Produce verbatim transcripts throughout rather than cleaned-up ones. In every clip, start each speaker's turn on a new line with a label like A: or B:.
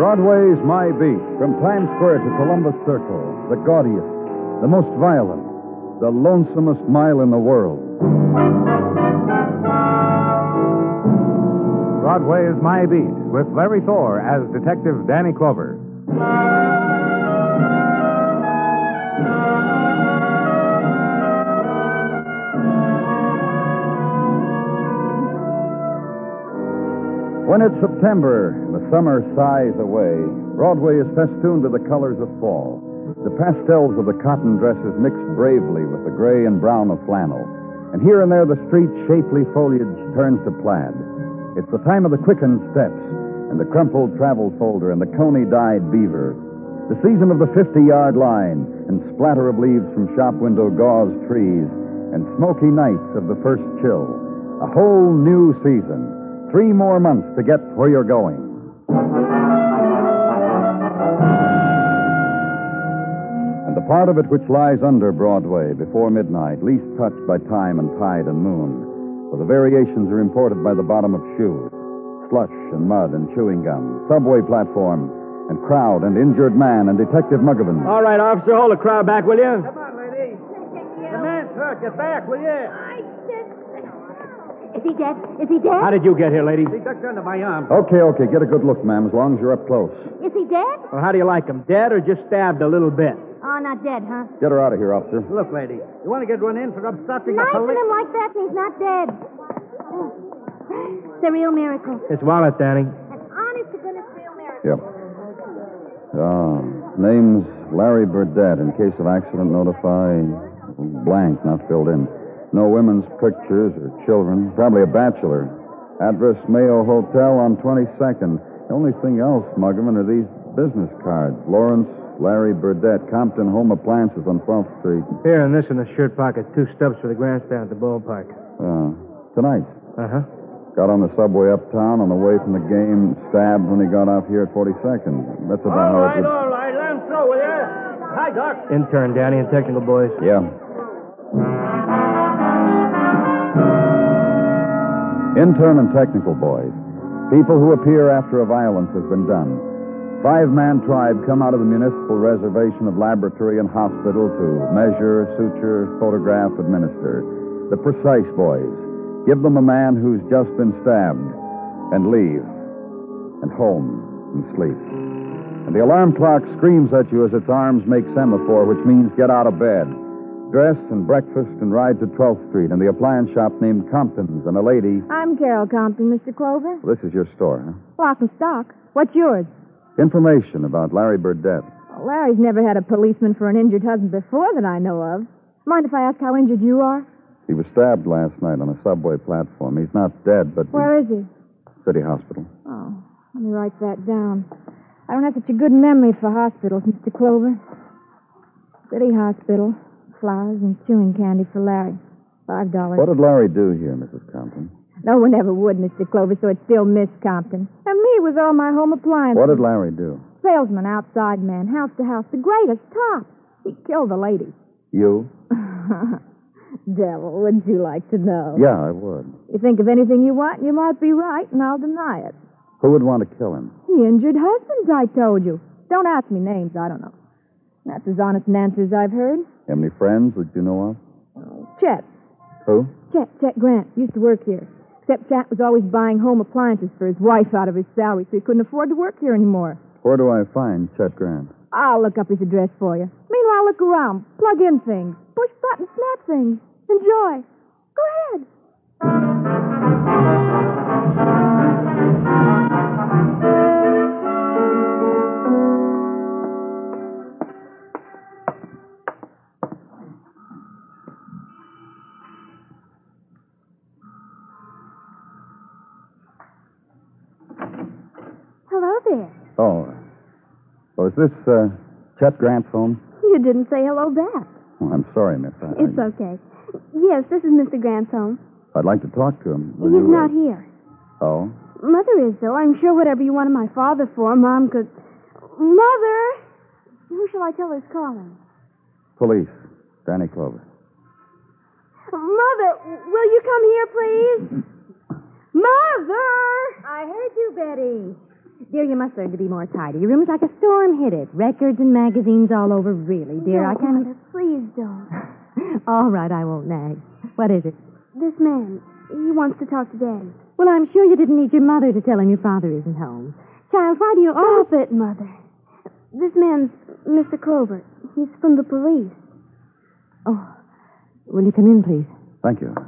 A: Broadway's My Beat, from Times Square to Columbus Circle, the gaudiest, the most violent, the lonesomest mile in the world.
B: Broadway's My Beat, with Larry Thor as Detective Danny Clover.
A: When it's September, the summer sighs away. Broadway is festooned with the colors of fall. The pastels of the cotton dresses mix bravely with the gray and brown of flannel. And here and there the street's shapely foliage turns to plaid. It's the time of the quickened steps and the crumpled travel folder and the coney-dyed beaver. The season of the fifty-yard line and splatter of leaves from shop window gauze trees and smoky nights of the first chill. A whole new season. Three more months to get where you're going. And the part of it which lies under Broadway before midnight, least touched by time and tide and moon, where the variations are imported by the bottom of shoes, slush and mud and chewing gum, subway platform, and crowd and injured man and Detective Muggavan.
C: All right, officer, hold the crowd back, will you?
D: Come on, lady. The man, sir, get back, will you?
E: I said... Is he dead? Is he dead?
C: How did you get here, lady?
D: He ducked under my arm.
A: Okay, okay, get a good look, ma'am, as long as you're up close.
E: Is he dead?
C: Well, how do you like him? Dead or just stabbed a little bit?
E: Oh, not dead, huh?
A: Get her out of here, officer.
D: Look, lady, you want to get run in for obstructing a
E: Knifing
D: police...
E: him like that and he's not dead. It's a real miracle.
C: His wallet, Danny.
E: An honest to goodness real miracle.
A: Yep. Ah, name's Larry Burdett. In case of accident, notify blank, not filled in. No women's pictures or children. Probably a bachelor. Address Mayo Hotel on twenty-second. The only thing else, Muggavan, are these business cards. Lawrence Larry Burdett, Compton Home Appliances on twelfth Street.
C: Here, and this in the shirt pocket. Two stubs for the grandstand at the ballpark.
A: Uh, tonight.
C: Uh-huh.
A: Got on the subway uptown on the way from the game. Stabbed when he got off here at forty-second. That's about
D: All
A: how
D: right,
A: it would...
D: all right, let him through, will you? Hi, Doc.
C: Intern, Danny, and technical boys.
A: Yeah. Intern and technical boys. People who appear after a violence has been done. Five-man tribe come out of the municipal reservation of laboratory and hospital to measure, suture, photograph, administer. The precise boys. Give them a man who's just been stabbed and leave. And home and sleep. And the alarm clock screams at you as its arms make semaphore, which means get out of bed. Dress and breakfast and ride to twelfth Street and the appliance shop named Compton's and a lady...
E: I'm Carol Compton, Mister Clover.
A: This is your store, huh?
E: Lock and stock. What's yours?
A: Information about Larry Burdett.
E: Well, Larry's never had a policeman for an injured husband before that I know of. Mind if I ask how injured you are?
A: He was stabbed last night on a subway platform. He's not dead, but...
E: Where is he?
A: City Hospital.
E: Oh, let me write that down. I don't have such a good memory for hospitals, Mister Clover. City Hospital. Flowers and chewing candy for Larry. Five dollars.
A: What did Larry do here, Missus Compton?
E: No one ever would, Mister Clover, so it's still Miss Compton. And me with all my home appliances.
A: What did Larry do?
E: Salesman, outside man, house to house. The greatest, top. He killed the ladies.
A: You?
E: Devil, wouldn't you like to know?
A: Yeah, I would.
E: You think of anything you want, you might be right, and I'll deny it.
A: Who would want to kill him?
E: He injured husbands, I told you. Don't ask me names, I don't know. That's as honest an answer as I've heard.
A: Have any friends that you know of?
E: Oh, Chet.
A: Who?
E: Chet, Chet Grant. Used to work here. Except Chet was always buying home appliances for his wife out of his salary, so he couldn't afford to work here anymore.
A: Where do I find Chet Grant?
E: I'll look up his address for you. Meanwhile, look around. Plug in things. Push buttons, snap things. Enjoy. Go ahead. Hello there.
A: Oh. Oh, is this uh, Chet Grant's home?
E: You didn't say hello back.
A: Oh, I'm sorry, miss. I,
E: It's okay. Yes, this is Mister Grant's home.
A: I'd like to talk to him. Will
E: He's
A: you, uh,
E: not here.
A: Oh?
E: Mother is, though. I'm sure whatever you wanted my father for, Mom could... Mother! Who shall I tell is calling?
A: Police. Danny Clover.
E: Mother, will you come here, please? Mother! I heard you, Betty.
F: Dear, you must learn to be more tidy. Your room is like a storm hit it. Records and magazines all over, really. Dear, I
E: Don't,
F: can't...
E: Mother, please don't.
F: All right, I won't nag. What is it?
E: This man, he wants to talk to Daddy.
F: Well, I'm sure you didn't need your mother to tell him your father isn't home. Child, why do you...
E: Stop it, Mother. This man's Mister Clover. He's from the police.
F: Oh, will you come in, please?
A: Thank you.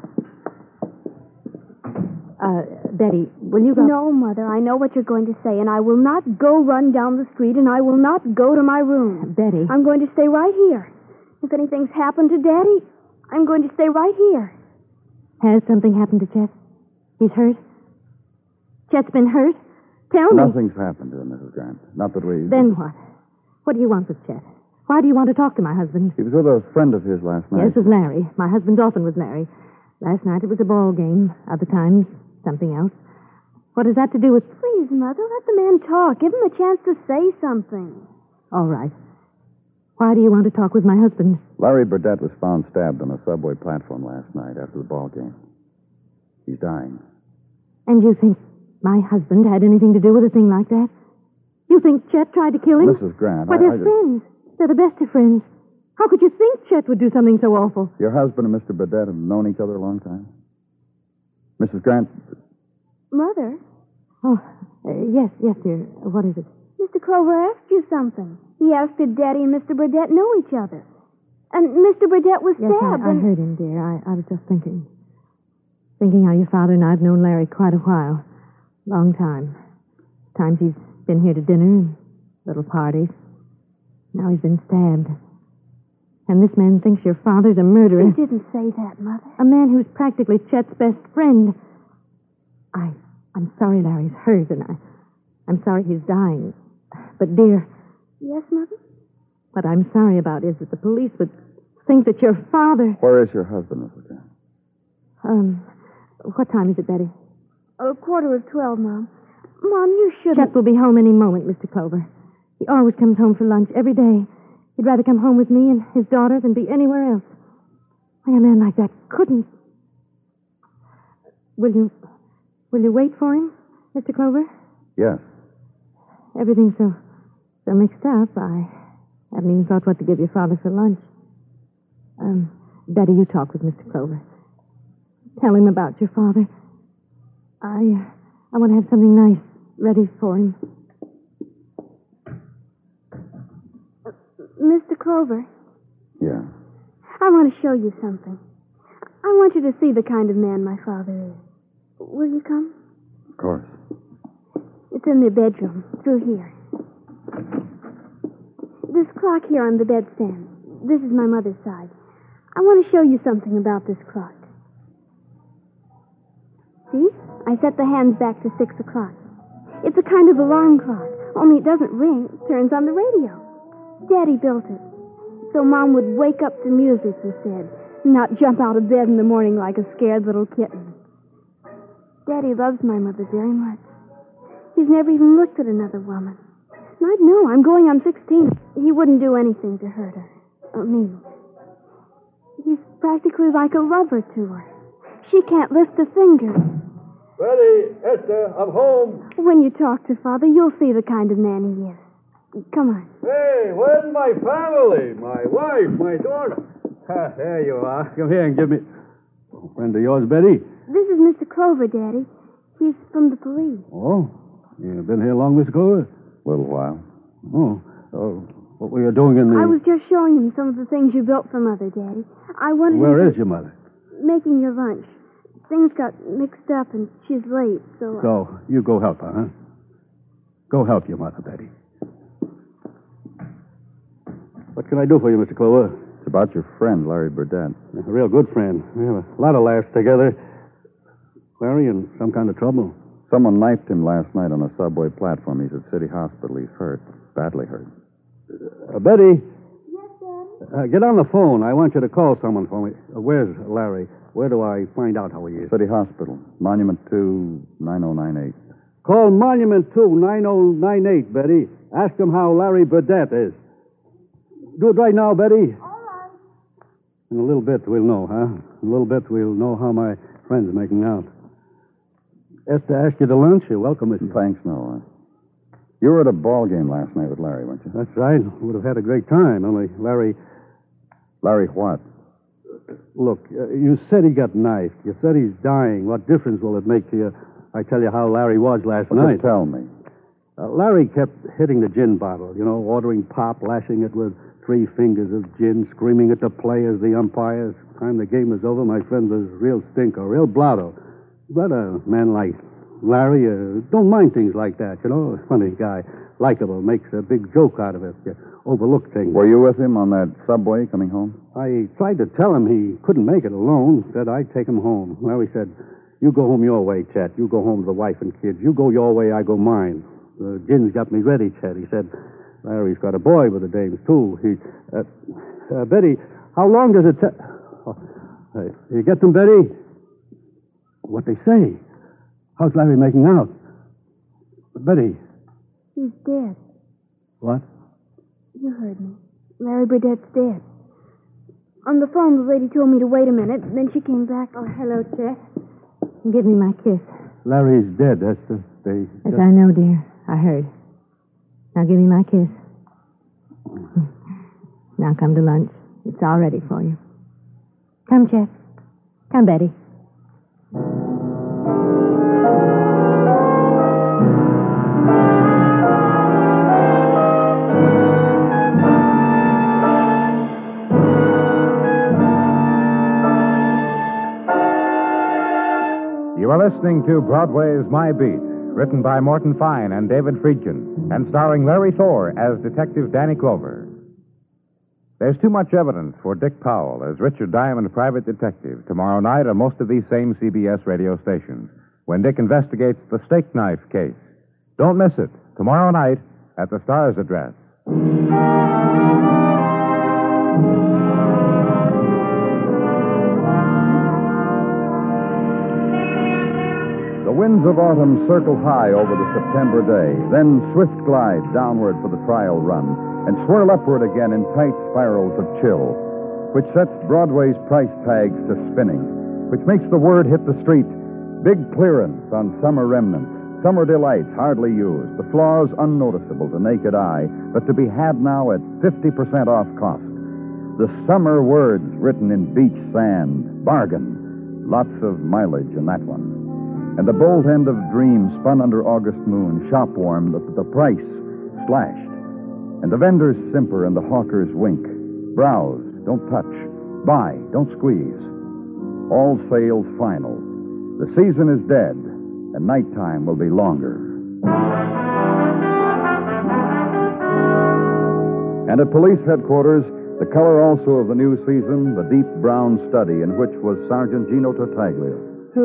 F: Uh, Betty, will you go...
E: No, Mother, I know what you're going to say, and I will not go run down the street, and I will not go to my room.
F: Betty.
E: I'm going to stay right here. If anything's happened to Daddy, I'm going to stay right here.
F: Has something happened to Chet? He's hurt? Chet's been hurt? Tell me.
A: Nothing's happened to him, Missus Grant. Not that we...
F: Then what? What do you want with Chet? Why do you want to talk to my husband?
A: He was with a friend of his last night.
F: Yes, with Larry. My husband often was Larry. Last night it was a ball game. Other times, something else. What has that to do with...
E: Please, Mother, let the man talk. Give him a chance to say something.
F: All right. Why do you want to talk with my husband?
A: Larry Burdett was found stabbed on a subway platform last night after the ball game. He's dying.
F: And you think my husband had anything to do with a thing like that? You think Chet tried to kill him?
A: Missus Grant,
F: Why,
A: I-
F: they're
A: I just-
F: friends. They're the best of friends. How could you think Chet would do something so awful?
A: Your husband and Mister Burdett have known each other a long time? Missus Grant,
E: Mother,
F: Oh, uh, yes, yes, dear. What is it?
E: Mister Clover asked you something. He asked if Daddy and Mister Burdett know each other. And Mister Burdett was
F: Yes, I,
E: stabbed.
F: I
E: and...
F: heard him, dear. I, I was just thinking. Thinking how your father and I have known Larry quite a while. Long time. Times he's been here to dinner and little parties. Now he's been stabbed. And this man thinks your father's a murderer.
E: He didn't say that, Mother.
F: A man who's practically Chet's best friend. I, I'm sorry Larry's hurt, and I, I'm sorry he's dying. But, dear,
E: Yes, Mother?
F: what I'm sorry about is that the police would think that your father...
A: where is your husband, Missus Grant?
F: Um, what time is it, Betty?
E: A quarter of twelve, Mom. Mom, you shouldn't...
F: Chet will be home any moment, Mister Clover. He always comes home for lunch every day. He'd rather come home with me and his daughter than be anywhere else. Why, a man like that couldn't. Will you... Will you wait for him, Mister Clover?
A: Yes.
F: Everything's so... so mixed up. I haven't even thought what to give your father for lunch. Um, Betty, you talk with Mister Clover. Tell him about your father. I... Uh, I want to have something nice ready for him.
E: Mister Clover,
A: Yeah.
E: I want to show you something. I want you to see the kind of man my father is. Will you come?
A: Of course.
E: It's in the bedroom, through here. This clock here on the bedstand. This is my mother's side. I want to show you something about this clock. See? I set the hands back to six o'clock. It's a kind of alarm clock, only it doesn't ring, it turns on the radio. Daddy built it. So Mom would wake up to music, he said, not jump out of bed in the morning like a scared little kitten. Daddy loves my mother very much. He's never even looked at another woman. And I'd know, I'm going on sixteen. He wouldn't do anything to hurt her. Or me. He's practically like a lover to her. She can't lift a finger.
D: Betty, Esther, I'm home.
E: When you talk to Father, you'll see the kind of man he is. Come on.
D: Hey, where's my family? My wife, my daughter. Ah, there you are. Come here and give me... Oh, friend of yours, Betty?
E: This is Mister Clover, Daddy. He's from the police.
D: Oh, you been here long, Miss Clover?
A: A little while.
D: Oh, oh, what were you doing in the...
E: I was just showing him some of the things you built for Mother, Daddy. I wanted
D: Where
E: him
D: is your mother?
E: to... Making your lunch. Things got mixed up and she's late, so... I-
D: So, you go help her, huh? Go help your mother, Betty. What can I do for you, Mister Clover?
A: It's about your friend, Larry Burdett.
D: A real good friend. We have a lot of laughs together. Larry in some kind of trouble.
A: Someone knifed him last night on a subway platform. He's at City Hospital. He's hurt. Badly hurt.
D: Uh, Betty,
E: Yes, Daddy?
D: uh, get on the phone. I want you to call someone for me. Uh, where's Larry? Where do I find out how he is?
A: City Hospital. Monument two, nine oh nine eight.
D: Call Monument two, nine oh nine eight, Betty. Ask them how Larry Burdett is. Do it right now, Betty.
E: All right.
D: In a little bit, we'll know, huh? In a little bit, we'll know how my friend's making out. Esther asked you to lunch. You're welcome, Mister
A: Thanks, no. You were at a ball game last night with Larry, weren't you?
D: That's right. Would have had a great time, only Larry...
A: Larry what?
D: Look, uh, you said he got knifed. You said he's dying. What difference will it make to you? I tell you how Larry was last
A: Well,
D: night.
A: just tell me.
D: Uh, Larry kept hitting the gin bottle, you know, ordering pop, lashing it with three fingers of gin, screaming at the players, the umpires. By the time the game was over, my friend was real stinker, real blotto. But a man like Larry uh, don't mind things like that, you know. Funny guy, likable, makes a big joke out of it. You overlook things.
A: Were you with him on that subway coming home?
D: I tried to tell him he couldn't make it alone. Said I'd take him home. Larry said, "You go home your way, Chet. You go home to the wife and kids. You go your way, I go mine." The gin's got me ready, Chet. He said, "Larry's got a boy with the dames, too." He, uh, uh, Betty, how long does it take? Oh, hey, you get them, Betty? What they say? How's Larry making out? Betty.
E: He's dead.
D: What?
E: You heard me. Larry Burdett's dead. On the phone, the lady told me to wait a minute, then she came back.
F: Oh, hello, Chet. Give me my kiss.
D: Larry's dead, Esther. They.
F: Yes, I know, dear. I heard. Now give me my kiss. Now come to lunch. It's all ready for you. Come, Chet. Come, Betty.
B: You are listening to Broadway's My Beat, written by Morton Fine and David Friedkin, and starring Larry Thor as Detective Danny Clover. There's too much evidence for Dick Powell as Richard Diamond, private detective, tomorrow night on most of these same C B S radio stations, when Dick investigates the steak knife case. Don't miss it, tomorrow night at the Star's address.
A: The winds of autumn circle high over the September day, then swift glide downward for the trial run, and swirl upward again in tight spirals of chill, which sets Broadway's price tags to spinning, which makes the word hit the street. Big clearance on summer remnants, summer delights hardly used, the flaws unnoticeable to naked eye, but to be had now at fifty percent off cost. The summer words written in beach sand, bargain, lots of mileage in that one. And the bolt end of dreams spun under August moon, shop warm, the, the price slashed. And the vendors simper and the hawkers wink. Browse, don't touch. Buy, don't squeeze. All sales final. The season is dead, and nighttime will be longer. And at police headquarters, the color also of the new season, the deep brown study in which was Sergeant Gino Tartaglia.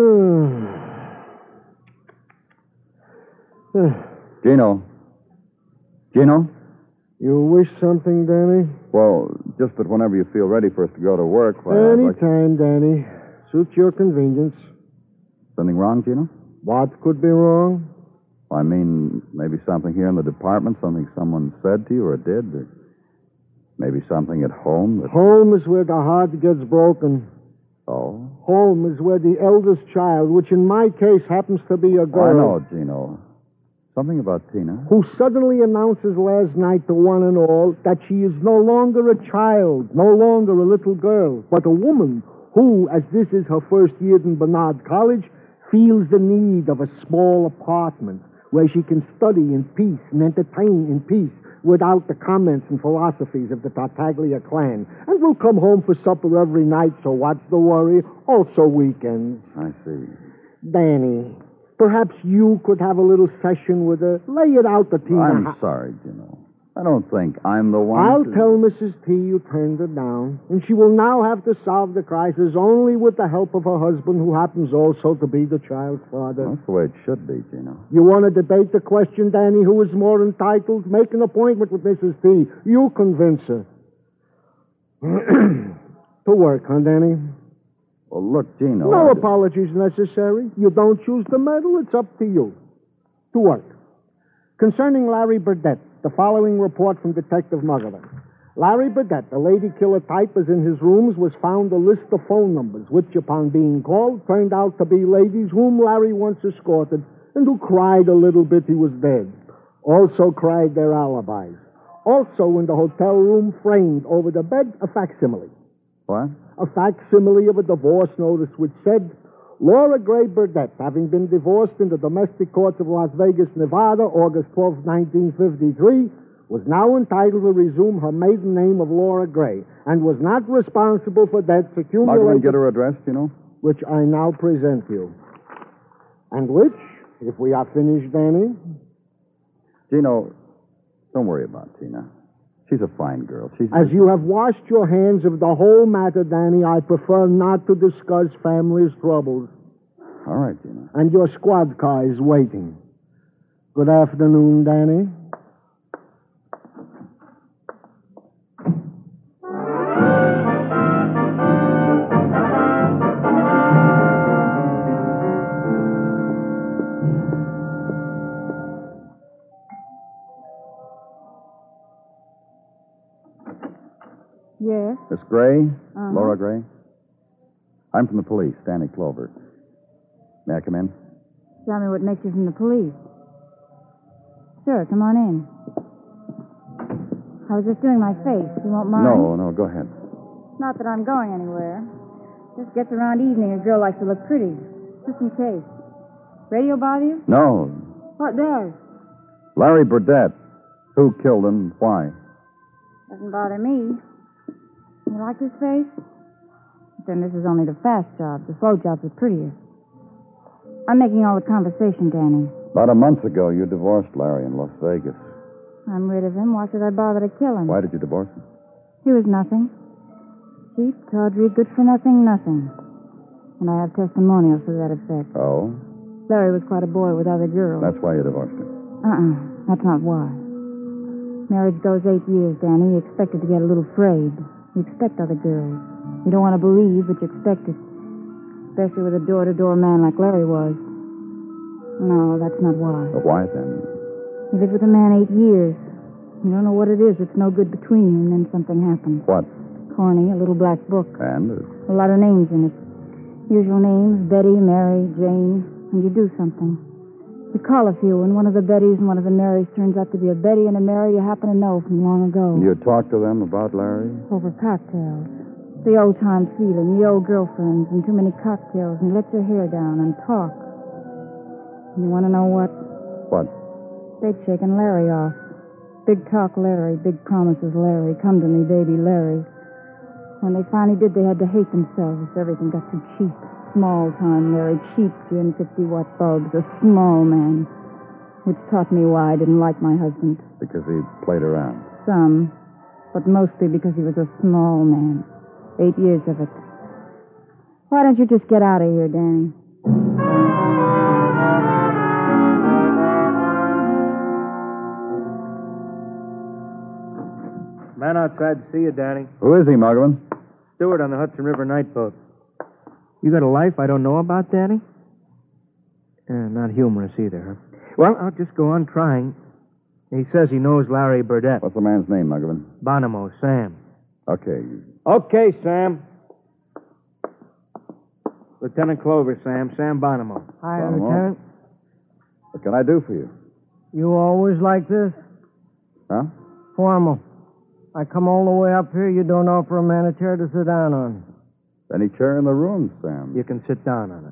A: Gino. Gino?
C: You wish something, Danny?
A: Well, just that whenever you feel ready for us to go to work, why, I'd like-
C: Anytime, Danny. Suits your convenience.
A: Something wrong, Gino?
C: What could be wrong?
A: I mean, maybe something here in the department, something someone said to you or did, or maybe something at home that...
C: Home is where the heart gets broken.
A: Oh?
C: Home is where the eldest child, which in my case happens to be a girl...
A: I know, Gino. Something about Tina.
C: Who suddenly announces last night to one and all that she is no longer a child, no longer a little girl, but a woman who, as this is her first year in Barnard College, feels the need of a small apartment where she can study in peace and entertain in peace without the comments and philosophies of the Tartaglia clan, and will come home for supper every night, so what's the worry? Also weekends.
A: I see.
C: Danny, perhaps you could have a little session with her. Lay it out to Tina.
A: I'm sorry, Gino. I don't think I'm the one
C: I'll
A: to...
C: tell Missus T you turned her down, and she will now have to solve the crisis only with the help of her husband, who happens also to be the child's father.
A: That's the way it should be, Gino.
C: You want to debate the question, Danny, who is more entitled? Make an appointment with Missus T. You convince her. To work, huh, Danny?
A: Well, look, Gino...
C: No
A: I...
C: apologies necessary. You don't choose the medal, it's up to you. To work. Concerning Larry Burdett, the following report from Detective Muggerer. Larry Burdett, the lady killer type, as in his rooms, was found a list of phone numbers, which, upon being called, turned out to be ladies whom Larry once escorted and who cried a little bit he was dead. Also cried their alibis. Also in the hotel room, framed over the bed, a facsimile.
A: What?
C: A facsimile of a divorce notice which said, Laura Gray Burdett, having been divorced in the domestic courts of Las Vegas, Nevada, August twelfth, nineteen fifty-three, was now entitled to resume her maiden name of Laura Gray, and was not responsible for debts accumulated...
A: Muggavan, get her address, do you know?
C: Which I now present you. And which, if we are finished, Danny...
A: Gino, don't worry about Tina. She's a fine girl. She's...
C: As you have washed your hands of the whole matter, Danny, I prefer not to discuss family's troubles.
A: All right, Gino.
C: And your squad car is waiting. Good afternoon, Danny.
E: Yes?
A: Miss Gray?
E: Uh-huh.
A: Laura Gray? I'm from the police, Danny Clover. May I come in?
E: Tell me what makes you from the police. Sure, come on in. I was just doing my face. You won't mind?
A: No, no, go ahead.
E: Not that I'm going anywhere. Just gets around evening, a girl likes to look pretty. Just in case. Radio bother you?
A: No.
E: What does?
A: Larry Burdett. Who killed him? Why?
E: Doesn't bother me. You like this face? But then this is only the fast jobs. The slow jobs are prettier. I'm making all the conversation, Danny.
A: About a month ago, you divorced Larry in Las Vegas.
E: I'm rid of him. Why should I bother to kill him?
A: Why did you divorce him?
E: He was nothing. Cheap, tawdry, good for nothing, nothing. And I have testimonials to that effect.
A: Oh?
E: Larry was quite a boy with other girls.
A: That's why you divorced him.
E: Uh-uh. That's not why. Marriage goes eight years, Danny. You expected to get a little frayed. You expect other girls. You don't want to believe, but you expect it. Especially with a door-to-door man like Larry was. No, that's not why.
A: But why then?
E: You lived with a man eight years. You don't know what it is. It's no good between you, and then something happens.
A: What?
E: Corny, a little black book.
A: And?
E: A lot of names in it. Usual names, Betty, Mary, Jane, and you do something. You call a few, and one of the Bettys and one of the Marys turns out to be a Betty and a Mary you happen to know from long ago.
A: You talked to them about Larry?
E: Over cocktails. The old-time feeling, the old girlfriends, and too many cocktails, and let your hair down and talk. You want to know what?
A: What?
E: They'd shaken Larry off. Big talk Larry, big promises Larry, come to me, baby Larry. When they finally did, they had to hate themselves. Everything got too cheap. Small-time Larry, cheap gin, fifty-watt bulbs, a small man. Which taught me why I didn't like my husband.
A: Because he played around.
E: Some, but mostly because he was a small man. Eight years of it. Why don't you just get out of here, Danny?
G: Man outside to see you, Danny.
A: Who is he, Muggavan?
G: Steward on the Hudson River night boat. You got a life I don't know about, Danny? Uh, not humorous either, huh? Well, I'll just go on trying. He says he knows Larry Burdett.
A: What's the man's name, Muggavan?
G: Bonomo, Sam.
A: Okay.
G: Okay, Sam. Lieutenant Clover, Sam. Sam Bonomo.
C: Hi,
A: Bonomo.
C: Lieutenant.
A: What can I do for you?
C: You always like this?
A: Huh?
C: Formal. I come all the way up here, you don't offer a man a chair to sit down on.
A: Any chair in the room, Sam.
G: You can sit down on it.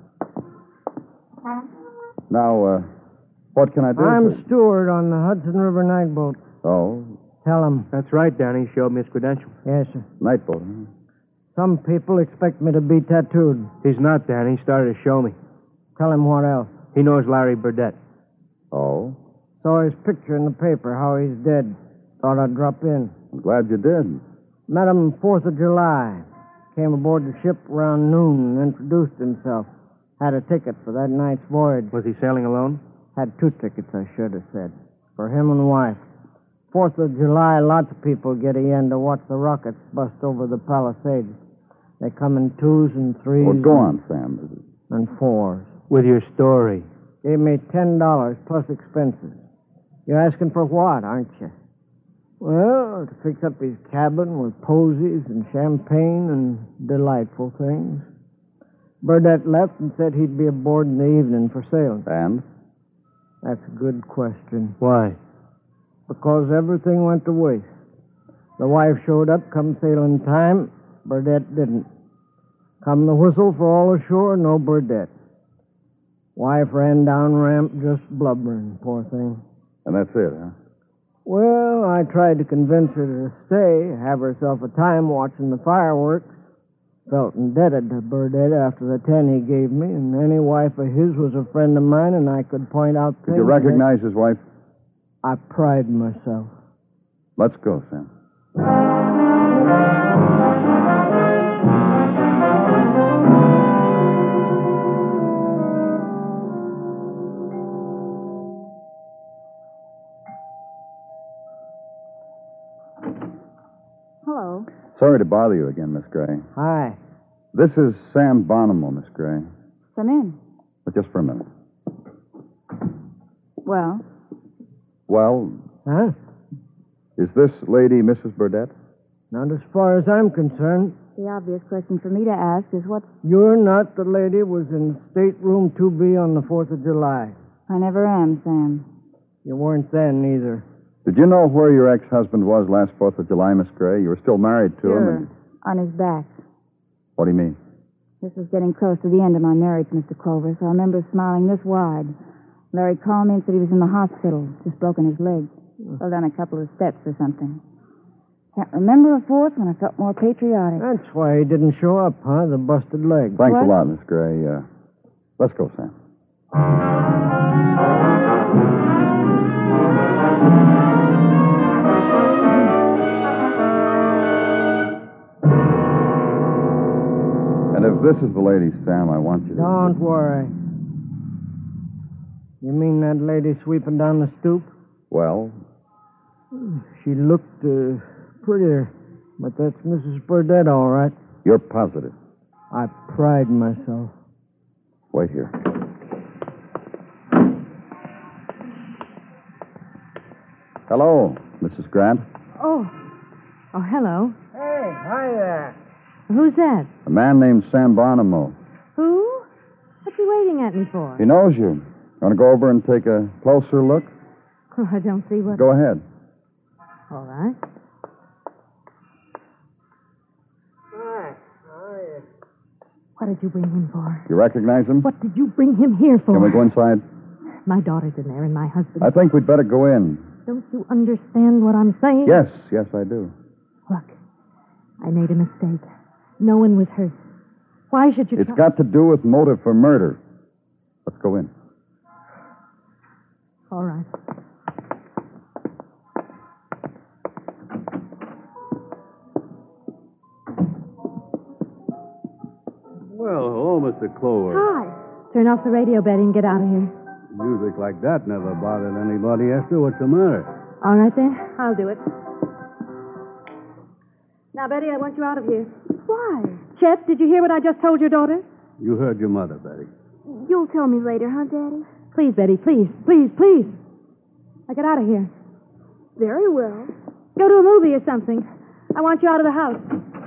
A: Now, uh, what can I do for
C: I'm
A: you?
C: steward on the Hudson River night boat.
A: Oh,
C: Tell him.
G: That's right, Danny. Showed me his credentials.
C: Yes, sir.
A: night boat, huh?
C: Some people expect me to be tattooed.
G: He's not, Danny. He started to show me.
C: Tell him what else.
G: He knows Larry Burdett.
A: Oh,
C: Saw his picture in the paper, how he's dead. Thought I'd drop in.
A: I'm glad you did.
C: Met him fourth of July. Came aboard the ship around noon and introduced himself. Had a ticket for that night's voyage.
G: Was he sailing alone?
C: Had two tickets, I should have said. For him and wife. Fourth of July, lots of people get in to watch the rockets bust over the Palisades. They come in twos and threes.
A: Well, go on, Sam.
C: And fours.
G: With your story.
C: Gave me ten dollars plus expenses. You're asking for what, aren't you? Well, to fix up his cabin with posies and champagne and delightful things. Burdett left and said he'd be aboard in the evening for sailing.
A: And?
C: That's a good question.
G: Why? because everything went to waste. The wife showed up come sailing time. Burdette didn't. Come the whistle for all ashore, no Burdette. Wife ran down ramp just blubbering, poor thing.
A: And that's it, huh?
G: Well, I tried to convince her to stay, have herself a time watching the fireworks. Felt indebted to Burdette after the ten he gave me, and any wife of his was a friend of mine, and I could point out things.
A: Did you recognize his wife?
G: I pride myself.
A: Let's go, Sam.
E: Hello.
A: Sorry to bother you again, Miss Gray.
G: Hi.
A: This is Sam Bonamo, Miss Gray.
E: Come in.
A: But just for a minute.
E: Well?
A: Well,
G: Huh?
A: is this lady Missus Burdette?
G: Not as far as I'm concerned.
E: The obvious question for me to ask is what...
G: You're not the lady who was in stateroom two B on the fourth of July.
E: I never am, Sam.
G: You weren't then, either.
A: Did you know where your ex-husband was last fourth of July, Miss Gray? You were still married to him.
E: Sure.
A: And...
E: On his back.
A: What do you mean?
E: This was getting close to the end of my marriage, Mister Clover, so I remember smiling this wide. Larry called me and said he was in the hospital, just broken his leg. Fell down a couple of steps or something. Can't remember a fourth when I felt more patriotic.
G: That's why he didn't show up, huh? The busted leg.
A: Thanks
E: What?
A: a lot, Miss Gray. Uh, let's go, Sam. And if this is the lady, Sam, I want you to...
G: Don't worry. You mean that lady sweeping down the stoop?
A: Well,
G: She looked uh, prettier, but that's Missus Burdette, all right.
A: you're positive.
G: I pride myself.
A: Wait here. Hello, Missus Grant.
F: Oh. Oh, hello.
G: Hey, hi there.
F: Who's that?
A: A man named Sam Bonamo.
F: Who? What's he waving at me for?
A: He knows you. Want to go over and take a closer look?
F: Oh, I don't see what...
A: Go ahead.
F: All right.
G: Hi. How are you?
F: What did you bring him for?
A: You recognize him?
F: What did you bring him here for?
A: Can we go inside?
F: My daughter's in there and my husband.
A: I think we'd better go in.
F: Don't you understand what I'm saying?
A: Yes, yes, I do.
F: Look, I made a mistake. No one was hurt. Why should you...
A: It's
F: try-
A: got to do with motive for murder. Let's go in.
F: All right.
D: Well, hello, Mister Clover.
F: Hi. Turn off the radio, Betty, and get out of here.
D: Music like that never bothered anybody, Esther. What's the matter?
F: All right, then. I'll do it. Now, Betty, I want you out of here.
E: Why?
F: Chet, did you hear what I just told your daughter?
D: You heard your mother, Betty.
E: You'll tell me later, huh, Daddy?
F: Please, Betty, please, please, please. Now get out of here.
E: Very well.
F: Go to a movie or something. I want you out of the house.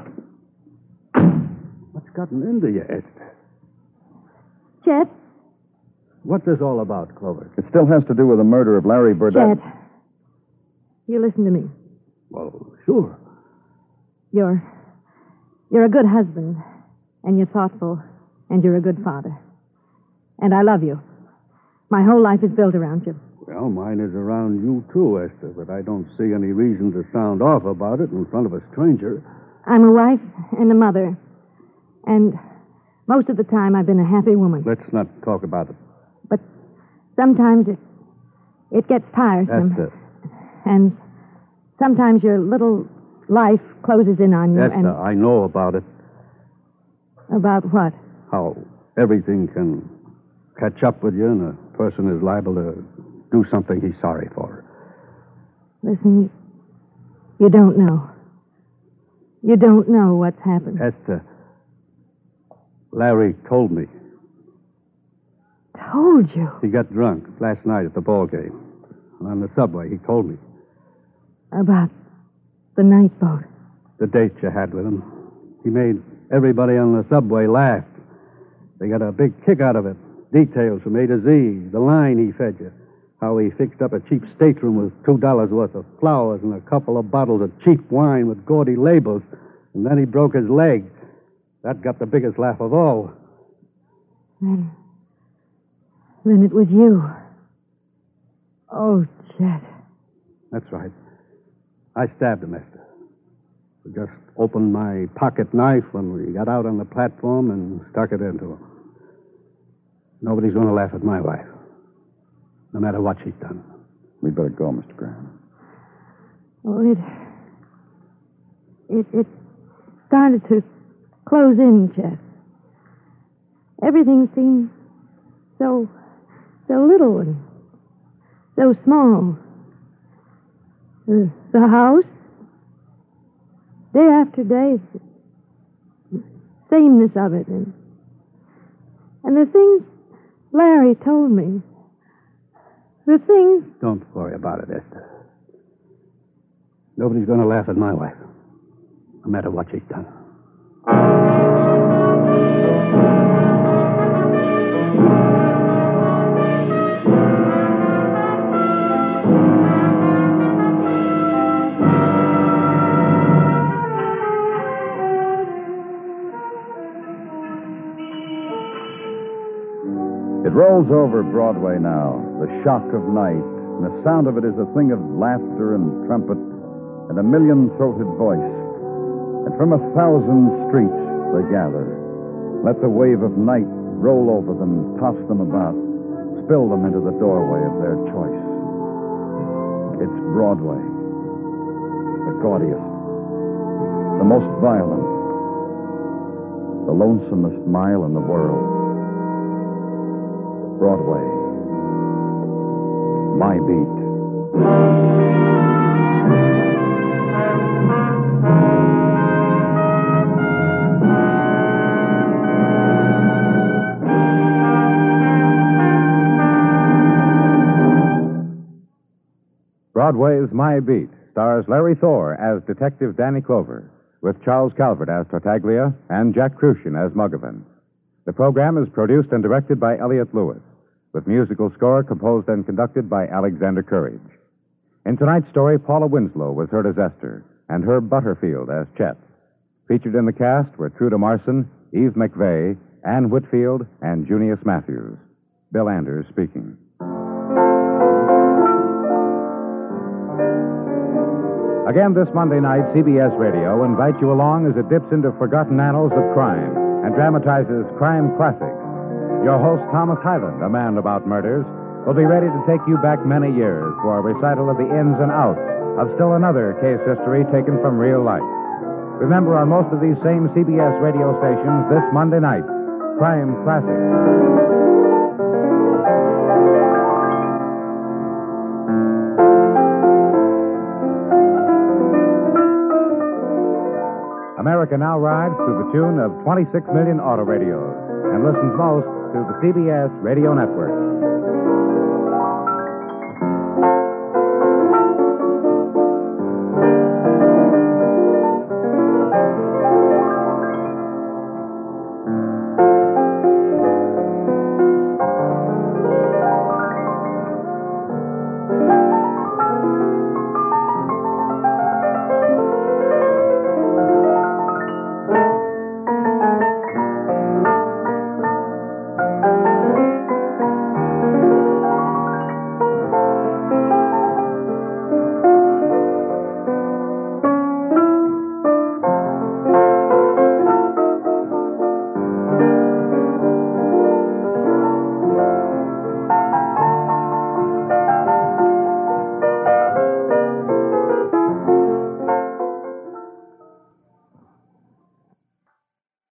D: What's gotten into you, Esther?
F: Chet,
D: What's this all about, Clover?
A: It still has to do with the murder of Larry Burdette.
F: Chet, you listen to me.
D: Well, sure.
F: You're, you're a good husband, and you're thoughtful, and you're a good father. And I love you. My whole life is built around you.
D: Well, mine is around you, too, Esther, but I don't see any reason to sound off about it in front of a stranger.
F: I'm a wife and a mother, and most of the time I've been a happy woman.
D: Let's not talk about it.
F: But sometimes it, it gets tiresome.
D: Esther.
F: And sometimes your little life closes in on you.
D: Esther,
F: and
D: I know about it.
F: About what?
D: How everything can catch up with you and a person is liable to do something he's sorry for.
F: Listen, you don't know. You don't know what's happened.
D: Esther, Larry told me.
F: Told you.
D: He got drunk last night at the ball game. On the subway, he told me.
F: About the night boat.
D: The date you had with him. He made everybody on the subway laugh. They got a big kick out of it. Details from A to Z. The line he fed you. How he fixed up a cheap stateroom with two dollars worth of flowers and a couple of bottles of cheap wine with gaudy labels, and then he broke his leg. That got the biggest laugh of all.
F: Then, then it was you. Oh, Chet.
D: That's right. I stabbed him, Esther. I just opened my pocket knife when we got out on the platform and stuck it into him. Nobody's going to laugh at my wife, no matter what she's done.
A: We'd better go, Mister Graham.
F: Oh, it... It, it started to close in, Chet. Everything seemed so... so little and so small. The, the house, day after day, the sameness of it, and, and the things Larry told me, the things...
D: Don't worry about it, Esther. Nobody's going to laugh at my wife, no matter what she's done.
A: It rolls over Broadway now, the shock of night, and the sound of it is a thing of laughter and trumpet and a million-throated voice. And from a thousand streets they gather. Let the wave of night roll over them, toss them about, spill them into the doorway of their choice. It's Broadway, the gaudiest, the most violent, the lonesomest mile in the world. Broadway, my beat.
B: Broadway's My Beat stars Larry Thor as Detective Danny Clover, with Charles Calvert as Tartaglia and Jack Crucian as Muggavan. The program is produced and directed by Elliott Lewis, with musical score composed and conducted by Alexander Courage. In tonight's story, Paula Winslow was heard as Esther, and Herb Butterfield as Chet. Featured in the cast were Truda Marson, Eve McVeigh, Ann Whitfield, and Junius Matthews. Bill Anders speaking. Again this Monday night, C B S Radio invites you along as it dips into forgotten annals of crime and dramatizes crime classics. Your host, Thomas Hyland, a man about murders, will be ready to take you back many years for a recital of the ins and outs of still another case history taken from real life. Remember, on most of these same C B S radio stations this Monday night, Crime Classics. America now rides to the tune of twenty-six million auto radios and listens most to the C B S Radio Network.